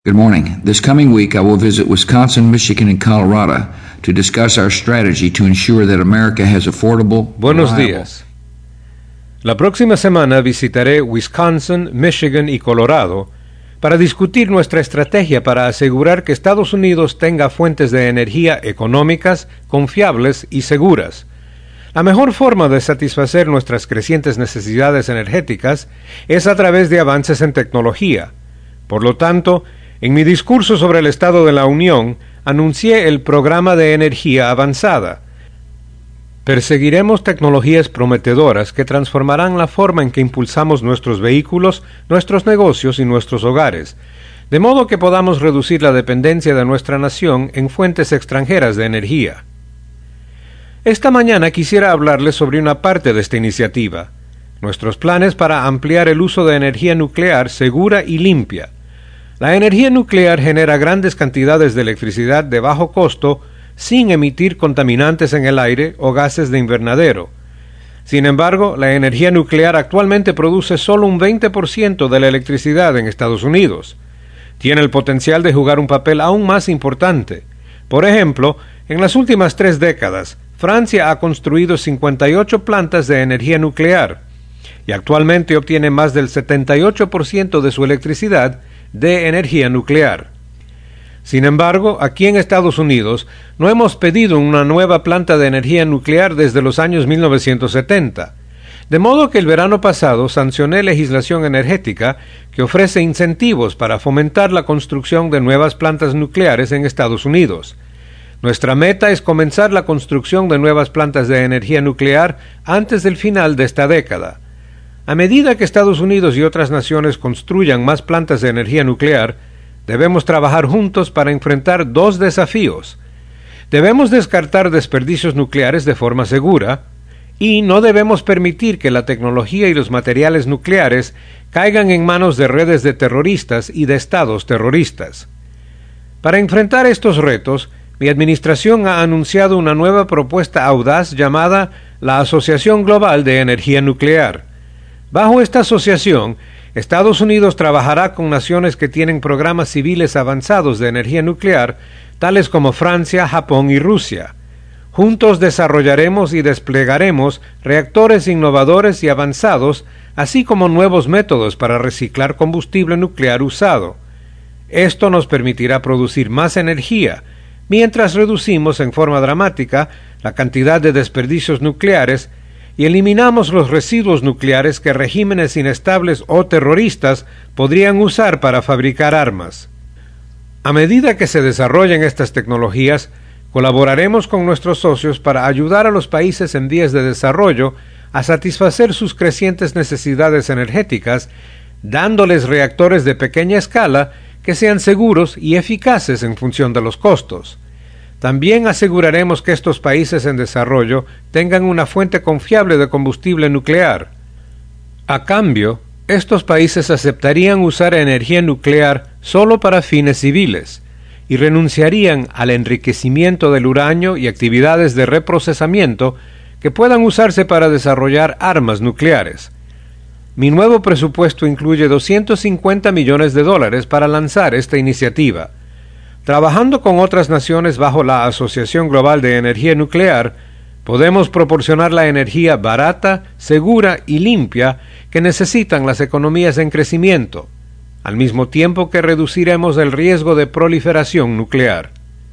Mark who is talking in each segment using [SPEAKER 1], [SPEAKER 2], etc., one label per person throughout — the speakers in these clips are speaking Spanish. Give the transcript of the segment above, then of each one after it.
[SPEAKER 1] Good morning. This coming week I will visit Wisconsin, Michigan, and Colorado to discuss our strategy to ensure that America has affordable,
[SPEAKER 2] Buenos días. La próxima semana visitaré Wisconsin, Michigan y Colorado para discutir nuestra estrategia para asegurar que Estados Unidos tenga fuentes de energía económicas, confiables y seguras. La mejor forma de satisfacer nuestras crecientes necesidades energéticas es a través de avances en tecnología. Por lo tanto, en mi discurso sobre el Estado de la Unión, anuncié el Programa de Energía Avanzada. Perseguiremos tecnologías prometedoras que transformarán la forma en que impulsamos nuestros vehículos, nuestros negocios y nuestros hogares, de modo que podamos reducir la dependencia de nuestra nación en fuentes extranjeras de energía. Esta mañana quisiera hablarles sobre una parte de esta iniciativa, nuestros planes para ampliar el uso de energía nuclear segura y limpia. La energía nuclear genera grandes cantidades de electricidad de bajo costo sin emitir contaminantes en el aire o gases de invernadero. Sin embargo, la energía nuclear actualmente produce solo un 20% de la electricidad en Estados Unidos. Tiene el potencial de jugar un papel aún más importante. Por ejemplo, en las últimas 3 décadas, Francia ha construido 58 plantas de energía nuclear y actualmente obtiene más del 78% de su electricidad de energía nuclear. Sin embargo, aquí en Estados Unidos no hemos pedido una nueva planta de energía nuclear desde los años 1970, de modo que el verano pasado sancioné legislación energética que ofrece incentivos para fomentar la construcción de nuevas plantas nucleares en Estados Unidos. Nuestra meta es comenzar la construcción de nuevas plantas de energía nuclear antes del final de esta década. A medida que Estados Unidos y otras naciones construyan más plantas de energía nuclear, debemos trabajar juntos para enfrentar 2 desafíos. Debemos descartar desperdicios nucleares de forma segura y no debemos permitir que la tecnología y los materiales nucleares caigan en manos de redes de terroristas y de estados terroristas. Para enfrentar estos retos, mi administración ha anunciado una nueva propuesta audaz llamada la Asociación Global de Energía Nuclear. Bajo esta asociación, Estados Unidos trabajará con naciones que tienen programas civiles avanzados de energía nuclear, tales como Francia, Japón y Rusia. Juntos desarrollaremos y desplegaremos reactores innovadores y avanzados, así como nuevos métodos para reciclar combustible nuclear usado. Esto nos permitirá producir más energía, mientras reducimos en forma dramática la cantidad de desperdicios nucleares y eliminamos los residuos nucleares que regímenes inestables o terroristas podrían usar para fabricar armas. A medida que se desarrollen estas tecnologías, colaboraremos con nuestros socios para ayudar a los países en vías de desarrollo a satisfacer sus crecientes necesidades energéticas, dándoles reactores de pequeña escala que sean seguros y eficaces en función de los costos. También aseguraremos que estos países en desarrollo tengan una fuente confiable de combustible nuclear. A cambio, estos países aceptarían usar energía nuclear solo para fines civiles y renunciarían al enriquecimiento del uranio y actividades de reprocesamiento que puedan usarse para desarrollar armas nucleares. Mi nuevo presupuesto incluye $250 millones para lanzar esta iniciativa. Trabajando con otras naciones bajo la Asociación Global de Energía Nuclear, podemos proporcionar la energía barata, segura y limpia que necesitan las economías en crecimiento, al mismo tiempo que reduciremos el riesgo de proliferación nuclear.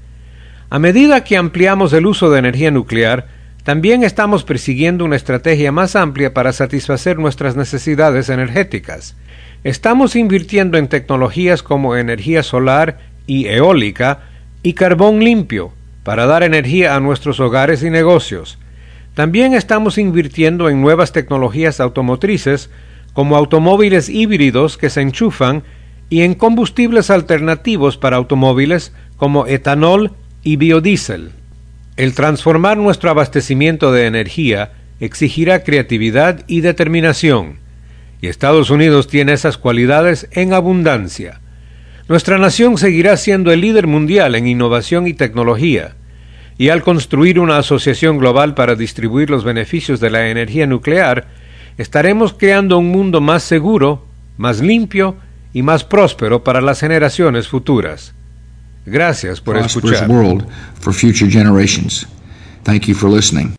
[SPEAKER 2] A medida que ampliamos el uso de energía nuclear, también estamos persiguiendo una estrategia más amplia para satisfacer nuestras necesidades energéticas. Estamos invirtiendo en tecnologías como energía solar y eólica y carbón limpio para dar energía a nuestros hogares y negocios. También estamos invirtiendo en nuevas tecnologías automotrices como automóviles híbridos que se enchufan y en combustibles alternativos para automóviles como etanol y biodiesel. El transformar nuestro abastecimiento de energía exigirá creatividad y determinación, y Estados Unidos tiene esas cualidades en abundancia. Nuestra nación seguirá siendo el líder mundial en innovación y tecnología, y al construir una asociación global para distribuir los beneficios de la energía nuclear, estaremos creando un mundo más seguro, más limpio y más próspero para las generaciones futuras. Gracias por
[SPEAKER 1] prosperous
[SPEAKER 2] escuchar.
[SPEAKER 1] world for future generations. Thank you for listening.